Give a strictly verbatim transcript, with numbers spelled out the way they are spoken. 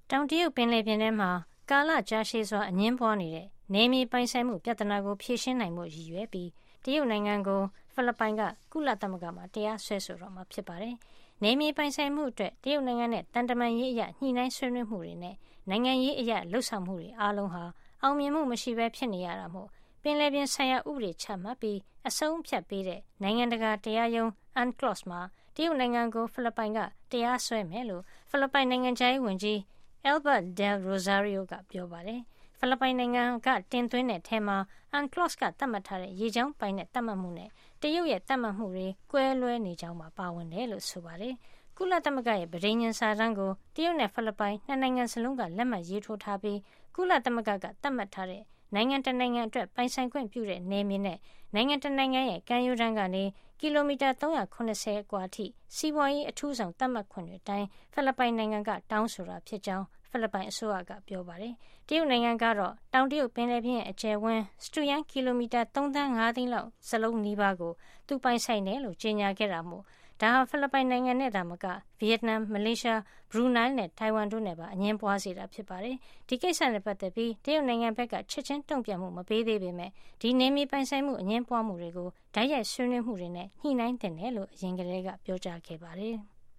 တောင်တရုတ်ပင်လယ်ပြင်ထဲမှာကာလကြာရှည်စွာအငြင်းပွားနေတဲ့နယ်မြေပိုင်ဆိုင်မှုပြဿနာကိုဖြေရှင်းနိုင်ဖို့ရည်ရွယ်ပြီးတရုတ်နိုင်ငံကိုဖိလစ်ပိုင်ကကုလသမဂ္ဂမှာတရားစွဲဆိုတော့မှာဖြစ်ပါတယ်။နယ်မြေပိုင်ဆိုင်မှုအတွက်တရုတ်နိုင်ငံနဲ့တန်တမာရေးအရညှိနှိုင်းဆွေးနွေးမှုတွေနဲ့နိုင်ငံရေးအရလှုပ်ဆောင်မှုတွေအားလုံးဟာအောင်မြင်မှုမရှိဘဲဖြစ်နေရတာမို့ပင်လယ်ပြင်ဆိုင်ရာဥပဒေချမှတ်ပြီးအဆုံးဖြတ်ပေးတဲ့နိုင်ငံတကာတရားရုံး အန်ကလော့စ်မှာတရုတ်နိုင်ငံကိုဖိလစ်ပိုင်ကတရားစွဲမယ်လို့ဖိလစ်ပိုင်နိုင်ငံခြားရေးဝန်ကြီး Albert Del Rosario ကပြောပါတယ်။ဖိလစ်ပိုင်နိုင်ငံကတင်သွင်းတဲ့ထဲမှာ အန်ကလော့စ်ကသတ်မှတ်ထားတဲ့ရေကြောင်းပိုင်တဲ့သတ်မှတ်မှုနဲ့တရုတ်ရဲ့သတ်မှတ်မှုတွေကွဲလွဲနေကြောင်းပါပါဝင်တယ်လို့ဆိုပါတယ်။ကုလသမဂ္ဂရဲ့ပဋိညာဉ်စာတမ်းကိုတရုတ်နဲ့ဖိလစ်ပိုင်နှစ်နိုင်ငံစလုံးကလက်မှတ်ရေးထိုးထားပြီးကုလသမဂ္ဂကသတ်မှတ်ထားတဲ့နိုင်ငံတနိုင်ငံအတွက်ပိုင်ဆိုင်ခွင့်ပြုတဲ့နယ်မြေနဲ့နိုင်ငံတနိုင်ငံရဲ့ကမ်းရိုးတန်းကနေကီလိုမီတာသုံးရာခုနှစ်ဆယ်အကွာအထိစီးပွားရေးအထူးဆောင်သတ်မှတ်ခွင့်တွေတိုင်းဖိလစ်ပိုင်နိုင်ငံကတောင်းဆိုတာဖြစ်ကြောင်းဖိလစ်ပိုင်အစိုးရကပြောပါတယ်။တရုတ်နိုင်ငံကတော့တောင်တရုတ်ပင်လယ်ပြင်ရဲ့အကျယ်ဝန်းစတုရန်းကီလိုမီတာသုံးသန်းငါးသိန်းလောက်စလုံးနီးပါးကိုသူပိုင်ဆိုင်တယ်လို့ကြေညာခဲ့တာမို့ဒါဟာဖိလစ်ပိုင်နိုင်ငံနဲ့ဒါမကဗီယက်နမ်မလေးရှားဘရူနိုင်းနဲ့ထိုင်ဝမ်တို့နဲ့ပါအငြင်းပွားစေတာဖြစ်ပါတယ်။ဒီကိစ္စနဲ့ပတ်သက်ပြီးတရုတ်နိုင်ငံဘက်ကချက်ချင်းတုံ့ပြန်မှုမပေးသေးပေမဲ့ဒီနယ်မြေပိုင်ဆိုင်မှုအငြင်းပွားမှုတွေကိုဓာတ်ရိုက်ဆွေးနွေးမှုတွေနဲ့ညှိနှိုင်းတင်တယ်လို့အရင်ကတည်းကပြောကြားခဲ့ပါတယ်။